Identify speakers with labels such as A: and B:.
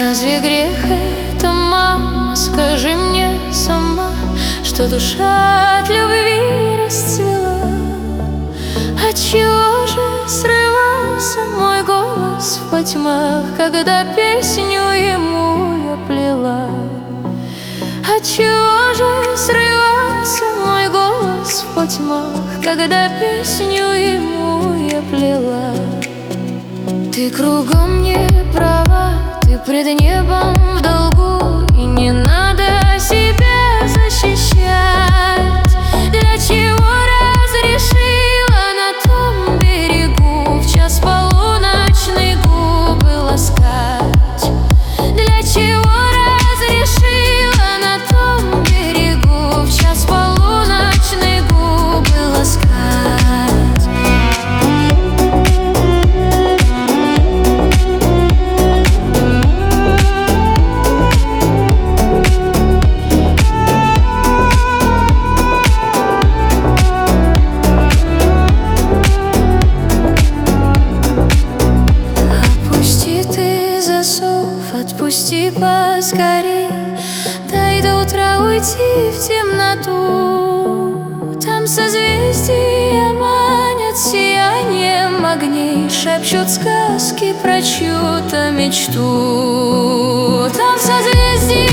A: Разве грех это, мама? Скажи мне сама, что душа от любви расцвела. Отчего же срывался мой голос в потьмах, когда песню ему я плела? Отчего же срывался мой голос в потьмах, когда песню ему я плела? Ты кругом не права, ты пред небом в долгу, и не надо себя защищать. Для чего разрешила на том берегу в час полуночный губы ласкать? Для чего разрешила на том берегу в час полуночный губы ласкать? Отпусти поскорей, дай до утра уйти в темноту. Там созвездия манят сиянием огней, шепчут сказки про чью-то мечту. Там созвездия